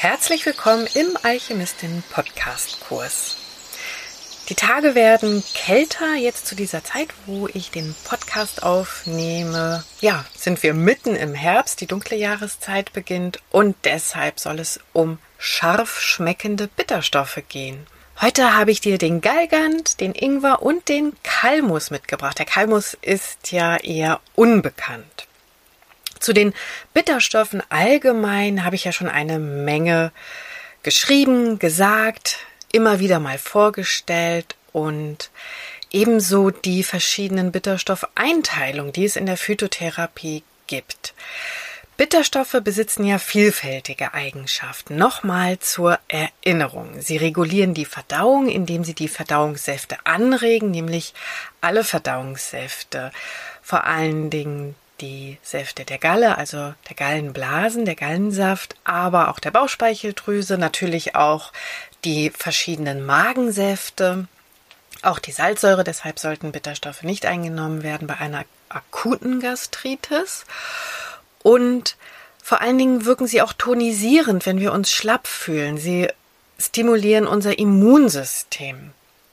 Herzlich willkommen im Alchemistin-Podcast-Kurs. Die Tage werden kälter, jetzt zu dieser Zeit, wo ich den Podcast aufnehme. Ja, sind wir mitten im Herbst, die dunkle Jahreszeit beginnt und deshalb soll es um scharf schmeckende Bitterstoffe gehen. Heute habe ich dir den Galgant, den Ingwer und den Kalmus mitgebracht. Der Kalmus ist ja eher unbekannt. Zu den Bitterstoffen allgemein habe ich ja schon eine Menge geschrieben, gesagt, immer wieder mal vorgestellt und ebenso die verschiedenen Bitterstoffeinteilungen, die es in der Phytotherapie gibt. Bitterstoffe besitzen ja vielfältige Eigenschaften. Nochmal zur Erinnerung. Sie regulieren die Verdauung, indem sie die Verdauungssäfte anregen, nämlich alle Verdauungssäfte, vor allen Dingen die Säfte der Galle, also der Gallenblasen, der Gallensaft, aber auch der Bauchspeicheldrüse, natürlich auch die verschiedenen Magensäfte, auch die Salzsäure, deshalb sollten Bitterstoffe nicht eingenommen werden bei einer akuten Gastritis. Und vor allen Dingen wirken sie auch tonisierend, wenn wir uns schlapp fühlen. Sie stimulieren unser Immunsystem.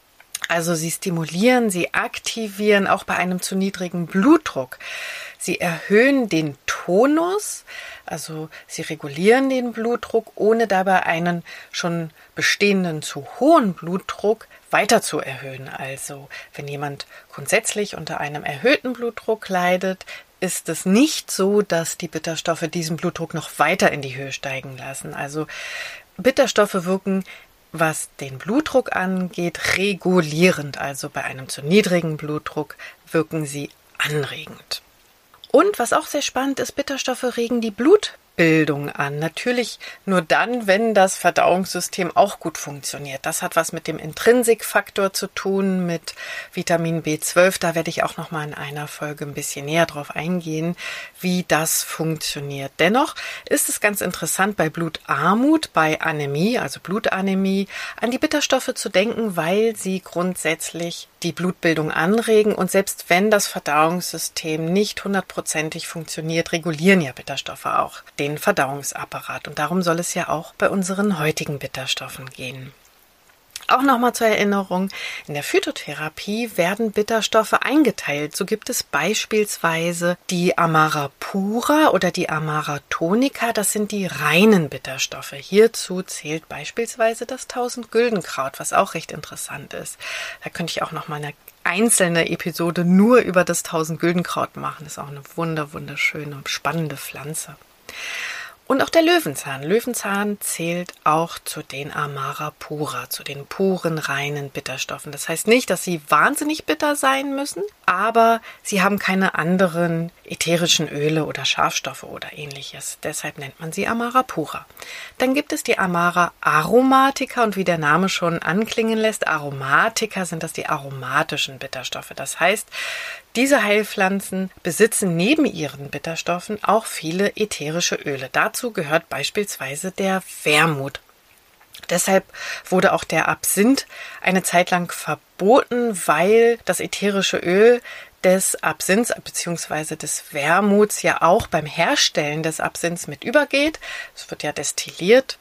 Also sie stimulieren, sie aktivieren auch bei einem zu niedrigen Blutdruck. Sie erhöhen den Tonus, also sie regulieren den Blutdruck, ohne dabei einen schon bestehenden zu hohen Blutdruck weiter zu erhöhen. Also wenn jemand grundsätzlich unter einem erhöhten Blutdruck leidet, ist es nicht so, dass die Bitterstoffe diesen Blutdruck noch weiter in die Höhe steigen lassen. Also Bitterstoffe wirken, was den Blutdruck angeht, regulierend. Also bei einem zu niedrigen Blutdruck wirken sie anregend. Und was auch sehr spannend ist, Bitterstoffe regen die Blutbildung an. Natürlich nur dann, wenn das Verdauungssystem auch gut funktioniert. Das hat was mit dem Intrinsikfaktor zu tun, mit Vitamin B12. Da werde ich auch noch mal in einer Folge ein bisschen näher drauf eingehen, wie das funktioniert. Dennoch ist es ganz interessant, bei Blutarmut, bei Anämie, also Blutanämie, an die Bitterstoffe zu denken, weil sie grundsätzlich die Blutbildung anregen und selbst wenn das Verdauungssystem nicht 100%ig funktioniert, regulieren ja Bitterstoffe auch den Verdauungsapparat und darum soll es ja auch bei unseren heutigen Bitterstoffen gehen. Auch nochmal zur Erinnerung, in der Phytotherapie werden Bitterstoffe eingeteilt. So gibt es beispielsweise die Amara pura oder die Amara tonica, das sind die reinen Bitterstoffe. Hierzu zählt beispielsweise das 1000-Güldenkraut, was auch recht interessant ist. Da könnte ich auch nochmal eine einzelne Episode nur über das 1000-Güldenkraut machen. Das ist auch eine wunderschöne, spannende Pflanze. Und auch der Löwenzahn. Löwenzahn zählt auch zu den Amara pura, zu den puren, reinen Bitterstoffen. Das heißt nicht, dass sie wahnsinnig bitter sein müssen, aber sie haben keine anderen ätherischen Öle oder Schafstoffe oder ähnliches. Deshalb nennt man sie Amara pura. Dann gibt es die Amara aromatica und wie der Name schon anklingen lässt, Aromatica sind das die aromatischen Bitterstoffe. Das heißt, diese Heilpflanzen besitzen neben ihren Bitterstoffen auch viele ätherische Öle. Dazu gehört beispielsweise der Wermut. Deshalb wurde auch der Absinth eine Zeit lang verboten, weil das ätherische Öl des Absinths bzw. des Wermuts ja auch beim Herstellen des Absinths mit übergeht. Es wird ja destilliert.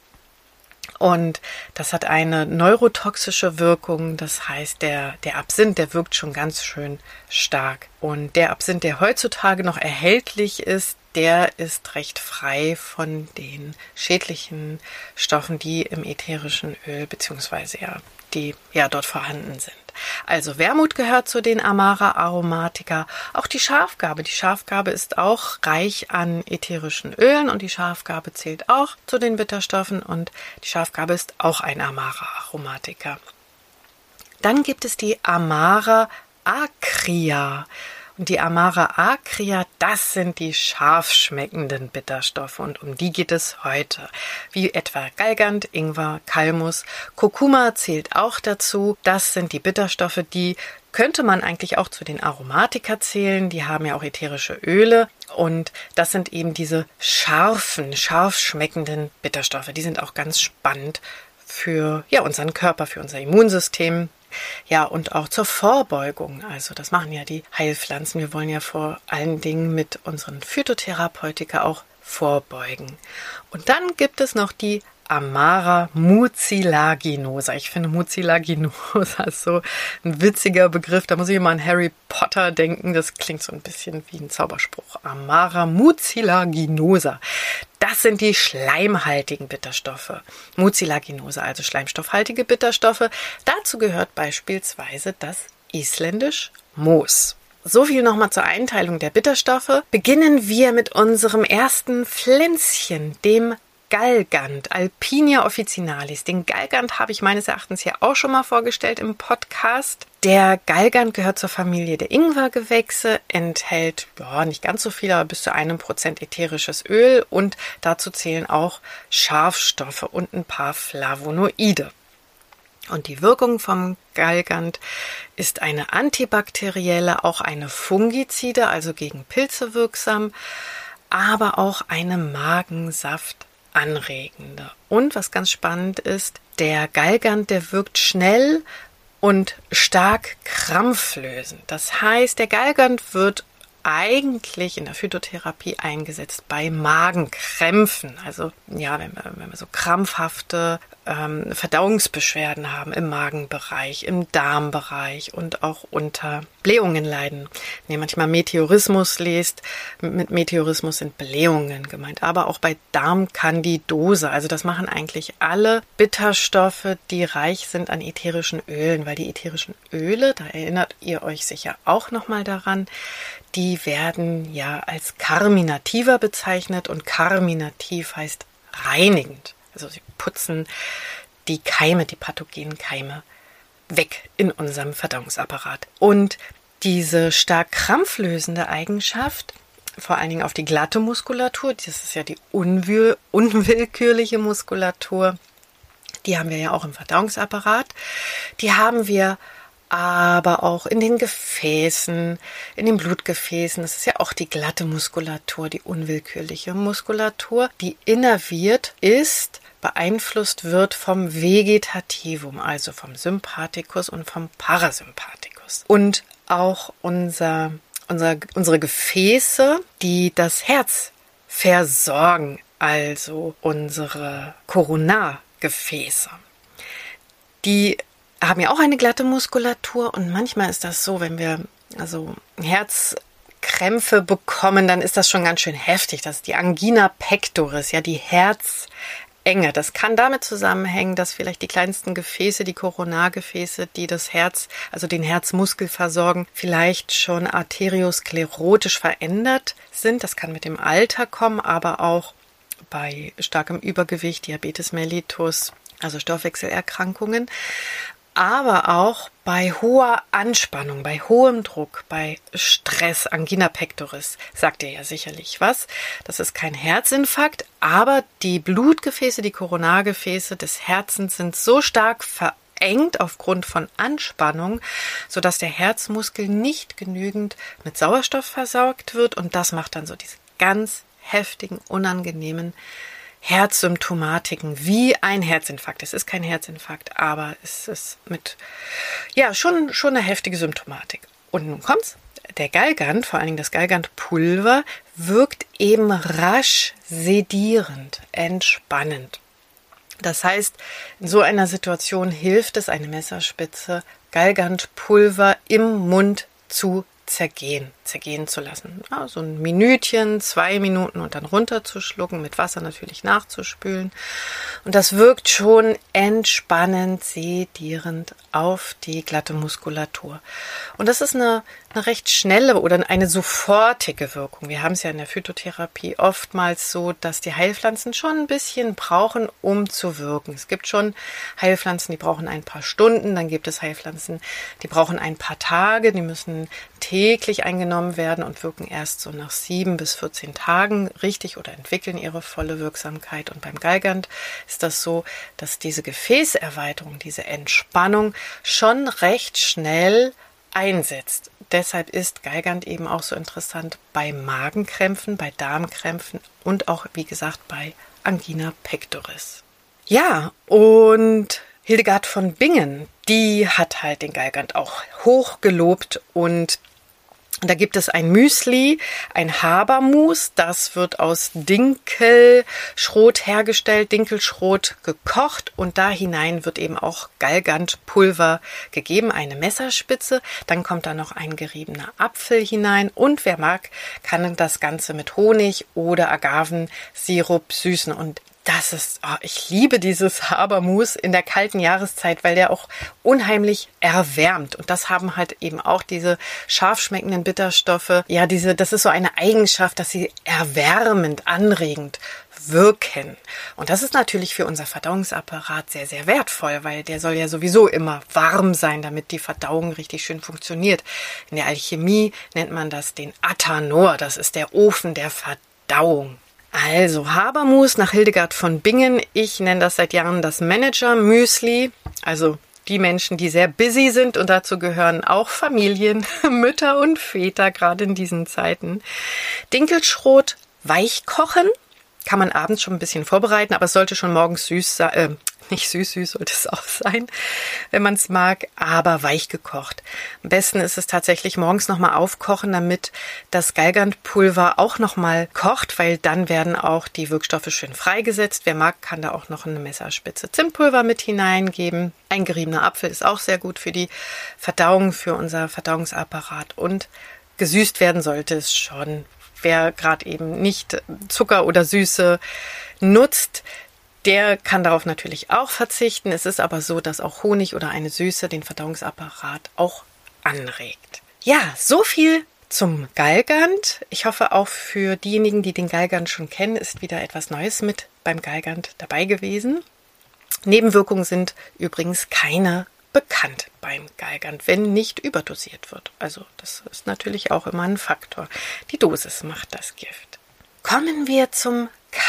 Und das hat eine neurotoxische Wirkung, das heißt, der Absinth, der wirkt schon ganz schön stark. Und der Absinth, der heutzutage noch erhältlich ist, der ist recht frei von den schädlichen Stoffen, die im ätherischen Öl bzw. die dort vorhanden sind. Also Wermut gehört zu den Amara aromatica, auch die Schafgarbe. Die Schafgarbe ist auch reich an ätherischen Ölen und die Schafgarbe zählt auch zu den Bitterstoffen und die Schafgarbe ist auch ein Amara aromatica. Dann gibt es die Amara acria. Und die Amara acria, das sind die scharf schmeckenden Bitterstoffe und um die geht es heute. Wie etwa Galgant, Ingwer, Kalmus, Kurkuma zählt auch dazu. Das sind die Bitterstoffe, die könnte man eigentlich auch zu den Aromatika zählen. Die haben ja auch ätherische Öle und das sind eben diese scharf schmeckenden Bitterstoffe. Die sind auch ganz spannend für unseren Körper, für unser Immunsystem. Ja, und auch zur Vorbeugung. Also das machen ja die Heilpflanzen. Wir wollen ja vor allen Dingen mit unseren Phytotherapeutika auch vorbeugen. Und dann gibt es noch die Amara mucilaginosa. Ich finde mucilaginosa ist so ein witziger Begriff. Da muss ich immer an Harry Potter denken. Das klingt so ein bisschen wie ein Zauberspruch. Amara mucilaginosa. Das sind die schleimhaltigen Bitterstoffe. Mucilaginosa, also schleimstoffhaltige Bitterstoffe. Dazu gehört beispielsweise das isländisch Moos. So viel nochmal zur Einteilung der Bitterstoffe. Beginnen wir mit unserem ersten Pflänzchen, dem Galgant, Alpinia officinalis. Den Galgant habe ich meines Erachtens ja auch schon mal vorgestellt im Podcast. Der Galgant gehört zur Familie der Ingwergewächse, enthält nicht ganz so viel, aber bis zu 1% ätherisches Öl und dazu zählen auch Scharfstoffe und ein paar Flavonoide. Und die Wirkung vom Galgant ist eine antibakterielle, auch eine fungizide, also gegen Pilze wirksam, aber auch eine magensaftanregende. Und was ganz spannend ist, der Galgant, der wirkt schnell und stark krampflösend. Das heißt, der Galgant wird eigentlich in der Phytotherapie eingesetzt bei Magenkrämpfen. Also ja, wenn wir so krampfhafte Verdauungsbeschwerden haben im Magenbereich, im Darmbereich und auch unter Blähungen leiden. Wenn ihr manchmal Meteorismus lest, mit Meteorismus sind Blähungen gemeint, aber auch bei Darmkandidose. Also das machen eigentlich alle Bitterstoffe, die reich sind an ätherischen Ölen, weil die ätherischen Öle, da erinnert ihr euch sicher auch nochmal daran, die werden ja als karminativer bezeichnet und karminativ heißt reinigend. Also sie putzen die Keime, die pathogenen Keime weg in unserem Verdauungsapparat. Und diese stark krampflösende Eigenschaft, vor allen Dingen auf die glatte Muskulatur, das ist ja die unwillkürliche Muskulatur, die haben wir ja auch im Verdauungsapparat, die haben wir aber auch in den Gefäßen, in den Blutgefäßen. Das ist ja auch die glatte Muskulatur, die unwillkürliche Muskulatur, die innerviert ist, beeinflusst wird vom Vegetativum, also vom Sympathikus und vom Parasympathikus. Und auch unsere Gefäße, die das Herz versorgen, also unsere Koronargefäße, die haben ja auch eine glatte Muskulatur und manchmal ist das so, wenn wir also Herzkrämpfe bekommen, dann ist das schon ganz schön heftig. Das ist die Angina pectoris, ja die Herzenge. Das kann damit zusammenhängen, dass vielleicht die kleinsten Gefäße, die Koronargefäße, die das Herz, also den Herzmuskel versorgen, vielleicht schon arteriosklerotisch verändert sind. Das kann mit dem Alter kommen, aber auch bei starkem Übergewicht, Diabetes mellitus, also Stoffwechselerkrankungen. Aber auch bei hoher Anspannung, bei hohem Druck, bei Stress, Angina pectoris, sagt ihr ja sicherlich was. Das ist kein Herzinfarkt, aber die Blutgefäße, die Koronargefäße des Herzens sind so stark verengt aufgrund von Anspannung, sodass der Herzmuskel nicht genügend mit Sauerstoff versorgt wird und das macht dann so diese ganz heftigen, unangenehmen Herzsymptomatiken wie ein Herzinfarkt. Es ist kein Herzinfarkt, aber es ist mit, schon eine heftige Symptomatik. Und nun kommt's. Der Galgant, vor allen Dingen das Galgantpulver, wirkt eben rasch sedierend, entspannend. Das heißt, in so einer Situation hilft es, eine Messerspitze Galgantpulver im Mund zu zergehen zu lassen. Ja, so ein Minütchen, 2 Minuten und dann runterzuschlucken, mit Wasser natürlich nachzuspülen. Und das wirkt schon entspannend, sedierend auf die glatte Muskulatur. Und das ist eine recht schnelle oder eine sofortige Wirkung. Wir haben es ja in der Phytotherapie oftmals so, dass die Heilpflanzen schon ein bisschen brauchen, um zu wirken. Es gibt schon Heilpflanzen, die brauchen ein paar Stunden, dann gibt es Heilpflanzen, die brauchen ein paar Tage, die müssen täglich eingenommen werden und wirken erst so nach 7 bis 14 Tagen richtig oder entwickeln ihre volle Wirksamkeit. Und beim Galgant ist das so, dass diese Gefäßerweiterung, diese Entspannung schon recht schnell einsetzt. Deshalb ist Galgant eben auch so interessant bei Magenkrämpfen, bei Darmkrämpfen und auch, wie gesagt, bei Angina pectoris. Ja, und Hildegard von Bingen, die hat halt den Galgant auch hoch gelobt und Und da gibt es ein Müsli, ein Habermus, das wird aus Dinkelschrot hergestellt, Dinkelschrot gekocht und da hinein wird eben auch Galgantpulver gegeben, eine Messerspitze. Dann kommt da noch ein geriebener Apfel hinein und wer mag, kann das Ganze mit Honig oder Agavensirup süßen. Und das ist, ich liebe dieses Habermus in der kalten Jahreszeit, weil der auch unheimlich erwärmt. Und das haben halt eben auch diese scharf schmeckenden Bitterstoffe. Ja, das ist so eine Eigenschaft, dass sie erwärmend, anregend wirken. Und das ist natürlich für unser Verdauungsapparat sehr, sehr wertvoll, weil der soll ja sowieso immer warm sein, damit die Verdauung richtig schön funktioniert. In der Alchemie nennt man das den Athanor. Das ist der Ofen der Verdauung. Also Habermus nach Hildegard von Bingen. Ich nenne das seit Jahren das Manager-Müsli. Also die Menschen, die sehr busy sind und dazu gehören auch Familien, Mütter und Väter, gerade in diesen Zeiten. Dinkelschrot weich kochen. Kann man abends schon ein bisschen vorbereiten, aber es sollte schon morgens süß sein. Nicht süß sollte es auch sein, wenn man es mag, aber weich gekocht. Am besten ist es tatsächlich morgens nochmal aufkochen, damit das Galgantpulver auch nochmal kocht, weil dann werden auch die Wirkstoffe schön freigesetzt. Wer mag, kann da auch noch eine Messerspitze Zimtpulver mit hineingeben. Ein geriebener Apfel ist auch sehr gut für die Verdauung, für unser Verdauungsapparat und gesüßt werden sollte es schon. Wer gerade eben nicht Zucker oder Süße nutzt, der kann darauf natürlich auch verzichten. Es ist aber so, dass auch Honig oder eine Süße den Verdauungsapparat auch anregt. Ja, so viel zum Galgant. Ich hoffe, auch für diejenigen, die den Galgant schon kennen, ist wieder etwas Neues mit beim Galgant dabei gewesen. Nebenwirkungen sind übrigens keine bekannt beim Galgant, wenn nicht überdosiert wird. Also das ist natürlich auch immer ein Faktor. Die Dosis macht das Gift. Kommen wir zum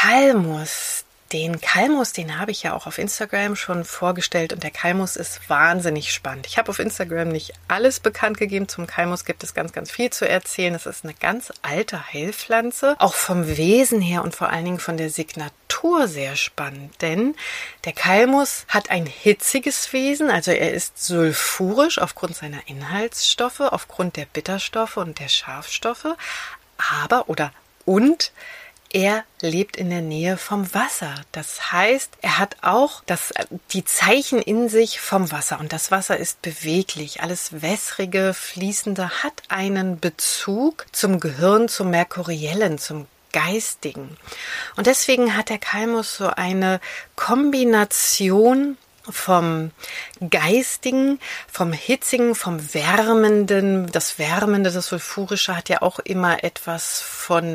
Kalmus. Den Kalmus, den habe ich ja auch auf Instagram schon vorgestellt und der Kalmus ist wahnsinnig spannend. Ich habe auf Instagram nicht alles bekannt gegeben. Zum Kalmus gibt es ganz, ganz viel zu erzählen. Es ist eine ganz alte Heilpflanze, auch vom Wesen her und vor allen Dingen von der Signatur sehr spannend, denn der Kalmus hat ein hitziges Wesen, also er ist sulfurisch aufgrund seiner Inhaltsstoffe, aufgrund der Bitterstoffe und der Schafstoffe, er lebt in der Nähe vom Wasser. Das heißt, er hat auch die Zeichen in sich vom Wasser. Und das Wasser ist beweglich. Alles Wässrige, Fließende hat einen Bezug zum Gehirn, zum Merkuriellen, zum Geistigen. Und deswegen hat der Kalmus so eine Kombination vom Geistigen, vom Hitzigen, vom Wärmenden. Das Wärmende, das Sulfurische hat ja auch immer etwas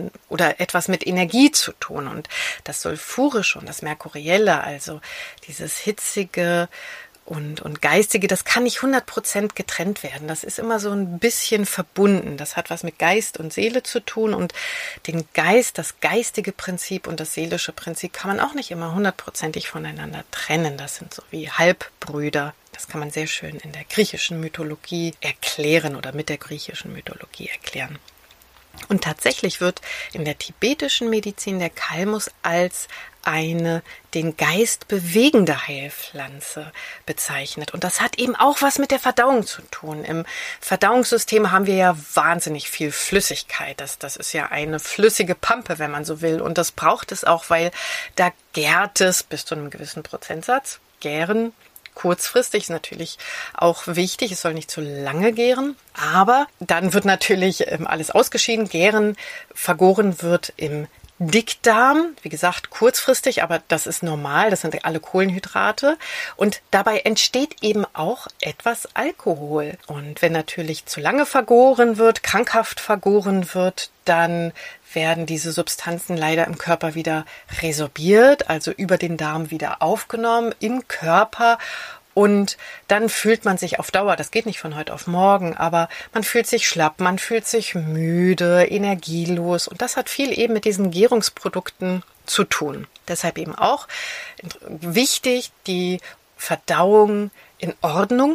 mit Energie zu tun. Und das Sulfurische und das Merkurielle, also dieses Hitzige und Geistige, das kann nicht 100% getrennt werden. Das ist immer so ein bisschen verbunden. Das hat was mit Geist und Seele zu tun und den Geist, das geistige Prinzip und das seelische Prinzip kann man auch nicht immer 100%ig voneinander trennen. Das sind so wie Halbbrüder. Das kann man sehr schön in der griechischen Mythologie erklären oder mit der griechischen Mythologie erklären. Und tatsächlich wird in der tibetischen Medizin der Kalmus als eine den Geist bewegende Heilpflanze bezeichnet. Und das hat eben auch was mit der Verdauung zu tun. Im Verdauungssystem haben wir ja wahnsinnig viel Flüssigkeit. Das ist ja eine flüssige Pampe, wenn man so will. Und das braucht es auch, weil da gärt es bis zu einem gewissen Prozentsatz. Gären kurzfristig ist natürlich auch wichtig. Es soll nicht zu lange gären. Aber dann wird natürlich alles ausgeschieden. Gären, vergoren wird im Dickdarm, wie gesagt, kurzfristig, aber das ist normal, das sind alle Kohlenhydrate und dabei entsteht eben auch etwas Alkohol. Und wenn natürlich zu lange vergoren wird, krankhaft vergoren wird, dann werden diese Substanzen leider im Körper wieder resorbiert, also über den Darm wieder aufgenommen im Körper. Und dann fühlt man sich auf Dauer, das geht nicht von heute auf morgen, aber man fühlt sich schlapp, man fühlt sich müde, energielos. Und das hat viel eben mit diesen Gärungsprodukten zu tun. Deshalb eben auch wichtig, die Verdauung in Ordnung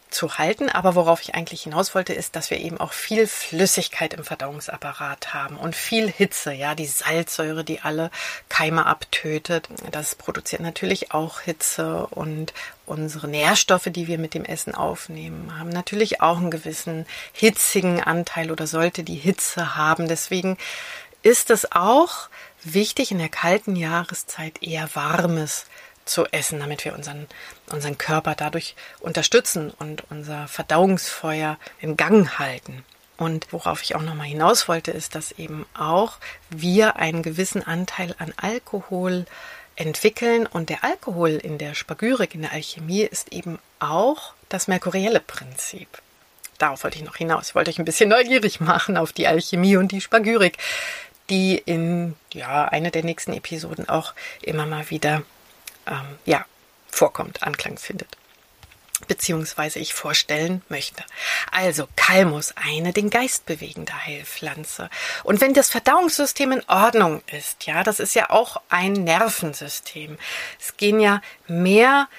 zu halten. Aber worauf ich eigentlich hinaus wollte, ist, dass wir eben auch viel Flüssigkeit im Verdauungsapparat haben und viel Hitze, ja, die Salzsäure, die alle Keime abtötet. Das produziert natürlich auch Hitze, und unsere Nährstoffe, die wir mit dem Essen aufnehmen, haben natürlich auch einen gewissen hitzigen Anteil oder sollte die Hitze haben. Deswegen ist es auch wichtig, in der kalten Jahreszeit eher Warmes zu essen, damit wir unseren Körper dadurch unterstützen und unser Verdauungsfeuer in Gang halten. Und worauf ich auch nochmal hinaus wollte, ist, dass eben auch wir einen gewissen Anteil an Alkohol entwickeln. Und der Alkohol in der Spagyrik, in der Alchemie, ist eben auch das merkurielle Prinzip. Darauf wollte ich noch hinaus. Ich wollte euch ein bisschen neugierig machen auf die Alchemie und die Spagyrik, die in einer der nächsten Episoden auch immer mal wieder vorkommt, Anklang findet, beziehungsweise ich vorstellen möchte. Also Kalmus, eine den Geist bewegende Heilpflanze. Und wenn das Verdauungssystem in Ordnung ist, ja, das ist ja auch ein Nervensystem. Es gehen ja mehr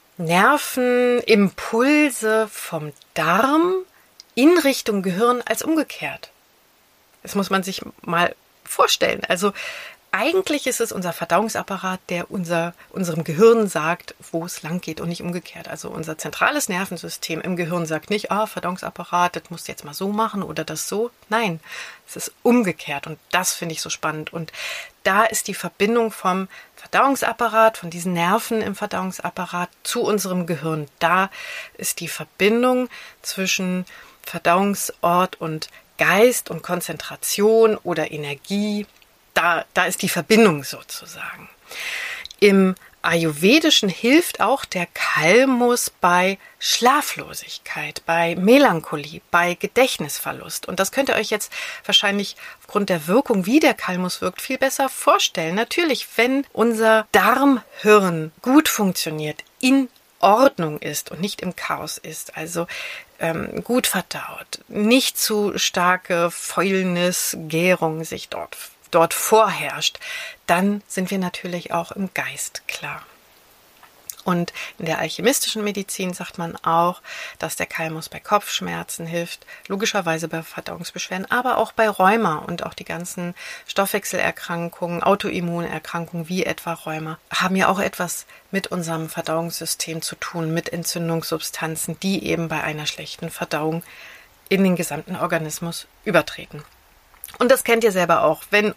Nervenimpulse vom Darm in Richtung Gehirn als umgekehrt. Das muss man sich mal vorstellen. Also eigentlich ist es unser Verdauungsapparat, der unserem Gehirn sagt, wo es lang geht und nicht umgekehrt. Also unser zentrales Nervensystem im Gehirn sagt nicht, Verdauungsapparat, das musst du jetzt mal so machen oder das so. Nein, es ist umgekehrt, und das finde ich so spannend. Und da ist die Verbindung vom Verdauungsapparat, von diesen Nerven im Verdauungsapparat zu unserem Gehirn. Da ist die Verbindung zwischen Verdauungsort und Geist und Konzentration oder Energie. Da ist die Verbindung sozusagen. Im Ayurvedischen hilft auch der Kalmus bei Schlaflosigkeit, bei Melancholie, bei Gedächtnisverlust. Und das könnt ihr euch jetzt wahrscheinlich aufgrund der Wirkung, wie der Kalmus wirkt, viel besser vorstellen. Natürlich, wenn unser Darmhirn gut funktioniert, in Ordnung ist und nicht im Chaos ist, also gut verdaut, nicht zu starke Fäulnis, Gärung sich dort vorherrscht, dann sind wir natürlich auch im Geist klar. Und in der alchemistischen Medizin sagt man auch, dass der Kalmus bei Kopfschmerzen hilft, logischerweise bei Verdauungsbeschwerden, aber auch bei Rheuma und auch die ganzen Stoffwechselerkrankungen, Autoimmunerkrankungen wie etwa Rheuma, haben ja auch etwas mit unserem Verdauungssystem zu tun, mit Entzündungssubstanzen, die eben bei einer schlechten Verdauung in den gesamten Organismus übertreten. Und das kennt ihr selber auch, wenn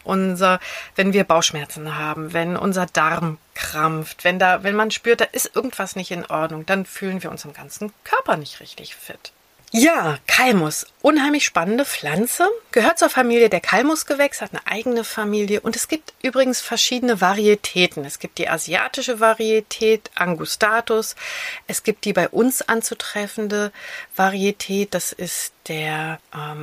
wir Bauchschmerzen haben, wenn unser Darm krampft, wenn man spürt, da ist irgendwas nicht in Ordnung, dann fühlen wir uns im ganzen Körper nicht richtig fit. Ja, Kalmus, unheimlich spannende Pflanze, gehört zur Familie der Kalmusgewächse, hat eine eigene Familie, und es gibt übrigens verschiedene Varietäten. Es gibt die asiatische Varietät Angustatus, es gibt die bei uns anzutreffende Varietät, das ist der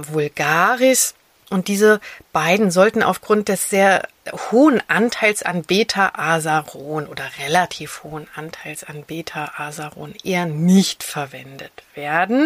Vulgaris. Und diese beiden sollten aufgrund des sehr hohen Anteils an Beta-Asaron oder relativ hohen Anteils an Beta-Asaron eher nicht verwendet werden,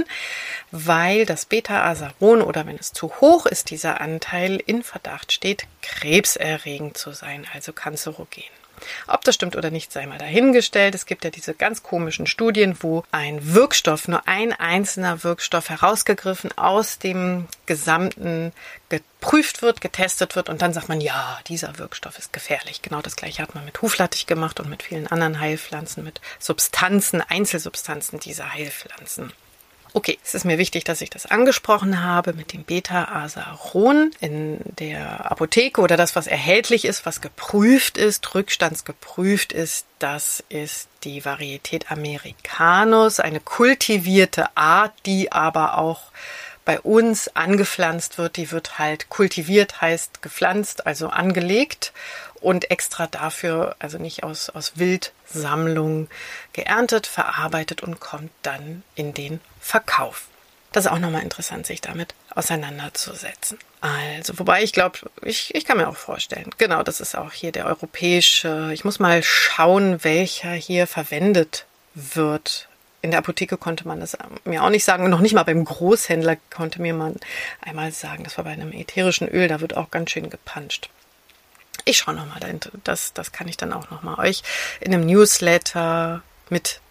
weil das Beta-Asaron, oder wenn es zu hoch ist, dieser Anteil in Verdacht steht, krebserregend zu sein, also kanzerogen. Ob das stimmt oder nicht, sei mal dahingestellt. Es gibt ja diese ganz komischen Studien, wo ein Wirkstoff, nur ein einzelner Wirkstoff herausgegriffen aus dem Gesamten geprüft wird, getestet wird, und dann sagt man, ja, dieser Wirkstoff ist gefährlich. Genau das Gleiche hat man mit Huflattich gemacht und mit vielen anderen Heilpflanzen, mit Substanzen, Einzelsubstanzen dieser Heilpflanzen. Okay, es ist mir wichtig, dass ich das angesprochen habe mit dem Beta-Asaron in der Apotheke, oder das, was erhältlich ist, was geprüft ist, rückstandsgeprüft ist. Das ist die Varietät Americanus, eine kultivierte Art, die aber auch bei uns angepflanzt wird. Die wird halt kultiviert, heißt gepflanzt, also angelegt und extra dafür, also nicht aus Wildsammlung geerntet, verarbeitet und kommt dann in den Verkauf. Das ist auch nochmal interessant, sich damit auseinanderzusetzen. Also, wobei ich glaube, ich kann mir auch vorstellen, genau, das ist auch hier der europäische, ich muss mal schauen, welcher hier verwendet wird. In der Apotheke konnte man das mir auch nicht sagen, noch nicht mal beim Großhändler konnte mir man einmal sagen, das war bei einem ätherischen Öl, da wird auch ganz schön gepanscht. Ich schaue nochmal, das kann ich dann auch nochmal euch in einem Newsletter mit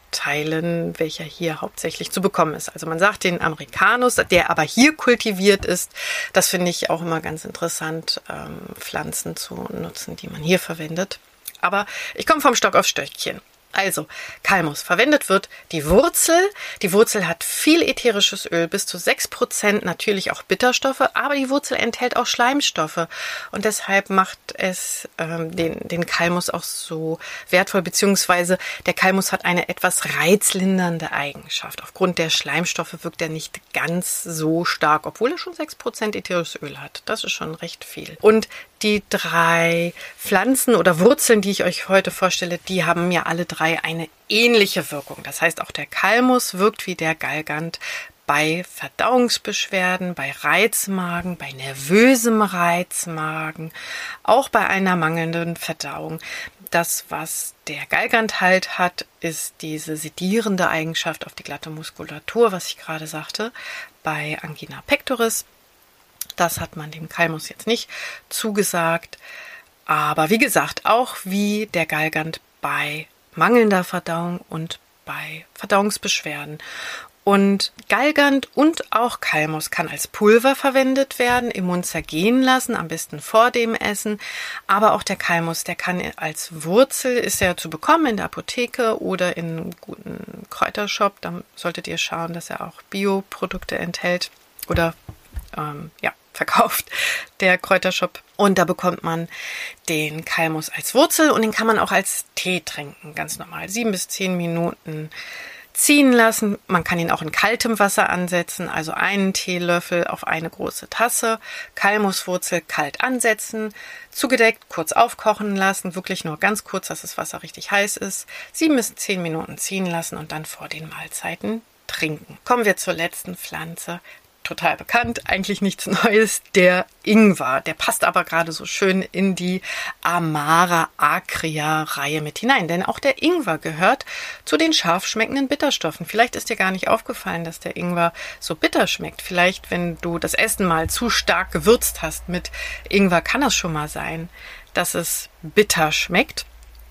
mitteilen, welcher hier hauptsächlich zu bekommen ist. Also man sagt den Americanus, der aber hier kultiviert ist. Das finde ich auch immer ganz interessant, Pflanzen zu nutzen, die man hier verwendet. Aber ich komme vom Stock auf Stöckchen. Also, Kalmus. Verwendet wird die Wurzel. Die Wurzel hat viel ätherisches Öl, bis zu 6%, natürlich auch Bitterstoffe, aber die Wurzel enthält auch Schleimstoffe. Und deshalb macht es den Kalmus auch so wertvoll, beziehungsweise der Kalmus hat eine etwas reizlindernde Eigenschaft. Aufgrund der Schleimstoffe wirkt er nicht ganz so stark, obwohl er schon 6% ätherisches Öl hat. Das ist schon recht viel. Und die 3 Pflanzen oder Wurzeln, die ich euch heute vorstelle, die haben ja alle 3 eine ähnliche Wirkung. Das heißt, auch der Kalmus wirkt wie der Galgant bei Verdauungsbeschwerden, bei Reizmagen, bei nervösem Reizmagen, auch bei einer mangelnden Verdauung. Das, was der Galgant halt hat, ist diese sedierende Eigenschaft auf die glatte Muskulatur, was ich gerade sagte, bei Angina pectoris. Das hat man dem Kalmus jetzt nicht zugesagt. Aber wie gesagt, auch wie der Galgant bei mangelnder Verdauung und bei Verdauungsbeschwerden. Und Galgant und auch Kalmus kann als Pulver verwendet werden, im Mund zergehen lassen, am besten vor dem Essen. Aber auch der Kalmus, der kann als Wurzel, ist ja zu bekommen in der Apotheke oder in einem guten Kräutershop. Da solltet ihr schauen, dass er auch Bioprodukte enthält oder verkauft, der Kräutershop. Und da bekommt man den Kalmus als Wurzel und den kann man auch als Tee trinken, ganz normal. 7 bis 10 Minuten ziehen lassen. Man kann ihn auch in kaltem Wasser ansetzen, also einen Teelöffel auf eine große Tasse. Kalmuswurzel kalt ansetzen, zugedeckt, kurz aufkochen lassen, wirklich nur ganz kurz, dass das Wasser richtig heiß ist. 7 bis 10 Minuten ziehen lassen und dann vor den Mahlzeiten trinken. Kommen wir zur letzten Pflanze. Total bekannt, eigentlich nichts Neues, der Ingwer. Der passt aber gerade so schön in die Amara acrea Reihe mit hinein, denn auch der Ingwer gehört zu den scharf schmeckenden Bitterstoffen. Vielleicht ist dir gar nicht aufgefallen, dass der Ingwer so bitter schmeckt. Vielleicht, wenn du das Essen mal zu stark gewürzt hast mit Ingwer, kann es schon mal sein, dass es bitter schmeckt.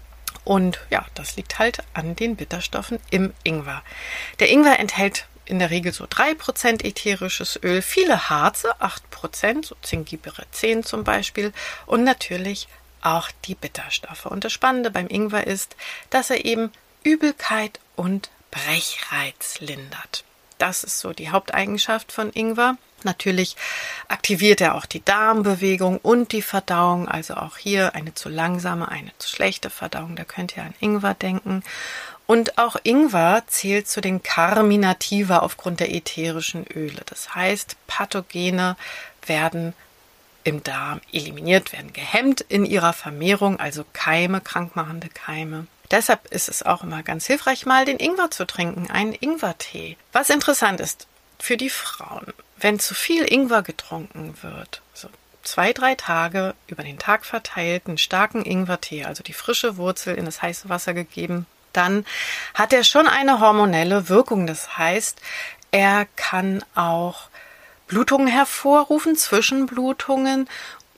Und ja, das liegt halt an den Bitterstoffen im Ingwer. Der Ingwer enthält in der Regel so 3% ätherisches Öl, viele Harze, 8%, so Zingibericin zum Beispiel und natürlich auch die Bitterstoffe. Und das Spannende beim Ingwer ist, dass er eben Übelkeit und Brechreiz lindert. Das ist so die Haupteigenschaft von Ingwer. Natürlich aktiviert er auch die Darmbewegung und die Verdauung, also auch hier eine zu langsame, eine zu schlechte Verdauung, da könnt ihr an Ingwer denken. Und auch Ingwer zählt zu den Carminativa aufgrund der ätherischen Öle. Das heißt, Pathogene werden im Darm eliminiert, werden gehemmt in ihrer Vermehrung, also Keime, krankmachende Keime. Deshalb ist es auch immer ganz hilfreich, mal den Ingwer zu trinken, einen Ingwertee. Was interessant ist für die Frauen, wenn zu viel Ingwer getrunken wird, so 2-3 Tage über den Tag verteilt, einen starken Ingwertee, also die frische Wurzel in das heiße Wasser gegeben, dann hat er schon eine hormonelle Wirkung. Das heißt, er kann auch Blutungen hervorrufen, Zwischenblutungen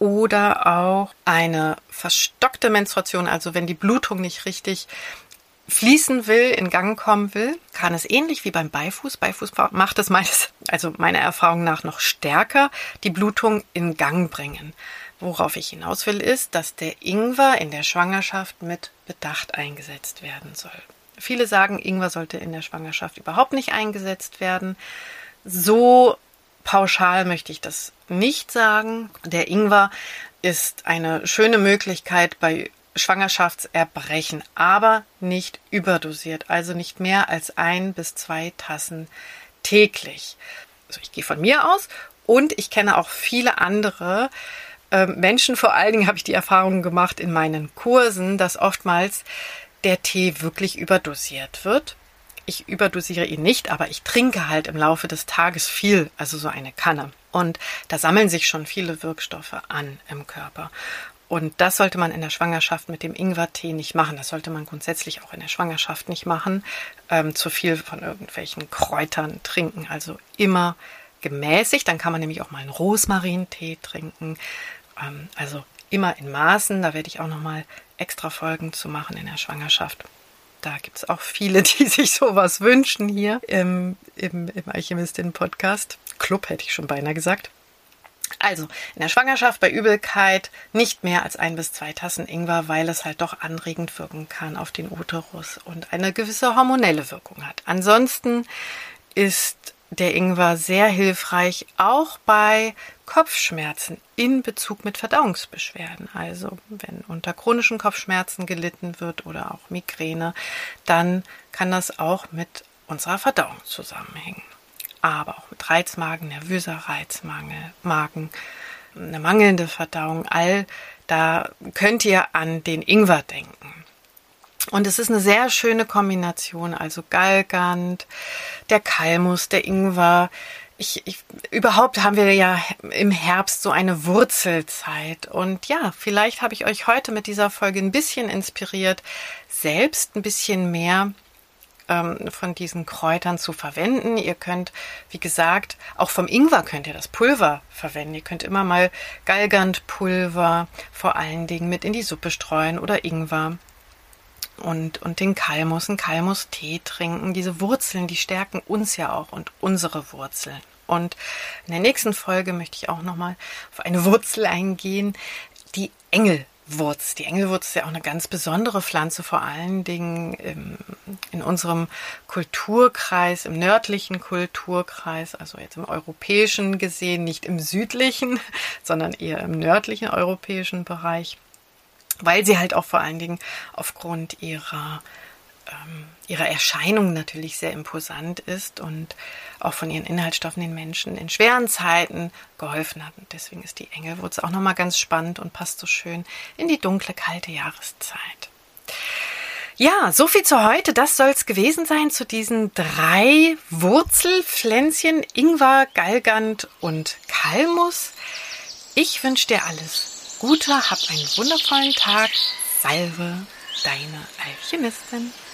oder auch eine verstockte Menstruation. Also wenn die Blutung nicht richtig fließen will, in Gang kommen will, kann es ähnlich wie beim Beifuß. Beifuß macht es meiner Erfahrung nach noch stärker, die Blutung in Gang bringen. Worauf ich hinaus will, ist, dass der Ingwer in der Schwangerschaft mit Bedacht eingesetzt werden soll. Viele sagen, Ingwer sollte in der Schwangerschaft überhaupt nicht eingesetzt werden. So pauschal möchte ich das nicht sagen. Der Ingwer ist eine schöne Möglichkeit bei Schwangerschaftserbrechen, aber nicht überdosiert, also nicht mehr als 1 bis 2 Tassen täglich. Also ich gehe von mir aus und ich kenne auch viele andere Menschen, vor allen Dingen habe ich die Erfahrung gemacht in meinen Kursen, dass oftmals der Tee wirklich überdosiert wird. Ich überdosiere ihn nicht, aber ich trinke halt im Laufe des Tages viel, also so eine Kanne. Und da sammeln sich schon viele Wirkstoffe an im Körper. Und das sollte man in der Schwangerschaft mit dem Ingwertee nicht machen. Das sollte man grundsätzlich auch in der Schwangerschaft nicht machen. Zu viel von irgendwelchen Kräutern trinken, also immer gemäßigt. Dann kann man nämlich auch mal einen Rosmarintee trinken. Also immer in Maßen. Da werde ich auch nochmal extra Folgen zu machen in der Schwangerschaft. Da gibt es auch viele, die sich sowas wünschen hier im Alchemistin-Podcast. Club hätte ich schon beinahe gesagt. Also in der Schwangerschaft bei Übelkeit nicht mehr als 1 bis 2 Tassen Ingwer, weil es halt doch anregend wirken kann auf den Uterus und eine gewisse hormonelle Wirkung hat. Ansonsten ist der Ingwer sehr hilfreich, auch bei Kopfschmerzen in Bezug mit Verdauungsbeschwerden. Also wenn unter chronischen Kopfschmerzen gelitten wird oder auch Migräne, dann kann das auch mit unserer Verdauung zusammenhängen. Aber auch mit Reizmagen, nervöser Reizmangel, Magen, eine mangelnde Verdauung, da könnt ihr an den Ingwer denken. Und es ist eine sehr schöne Kombination, also Galgant, der Kalmus, der Ingwer. Überhaupt haben wir ja im Herbst so eine Wurzelzeit. Und ja, vielleicht habe ich euch heute mit dieser Folge ein bisschen inspiriert, selbst ein bisschen mehr von diesen Kräutern zu verwenden. Ihr könnt, wie gesagt, auch vom Ingwer könnt ihr das Pulver verwenden. Ihr könnt immer mal Galgantpulver vor allen Dingen mit in die Suppe streuen oder Ingwer. Und den Kalmus, einen Kalmustee trinken. Diese Wurzeln, die stärken uns ja auch und unsere Wurzeln. Und in der nächsten Folge möchte ich auch nochmal auf eine Wurzel eingehen, die Engelwurz. Die Engelwurz ist ja auch eine ganz besondere Pflanze, vor allen Dingen in unserem Kulturkreis, im nördlichen Kulturkreis, also jetzt im europäischen gesehen, nicht im südlichen, sondern eher im nördlichen europäischen Bereich. Weil sie halt auch vor allen Dingen aufgrund ihrer Erscheinung natürlich sehr imposant ist und auch von ihren Inhaltsstoffen den Menschen in schweren Zeiten geholfen hat. Und deswegen ist die Engelwurz auch nochmal ganz spannend und passt so schön in die dunkle, kalte Jahreszeit. Ja, so viel zu heute. Das soll es gewesen sein zu diesen 3 Wurzelpflänzchen, Ingwer, Galgant und Kalmus. Ich wünsche dir alles Gute, hab einen wundervollen Tag. Salve, deine Alchemistin.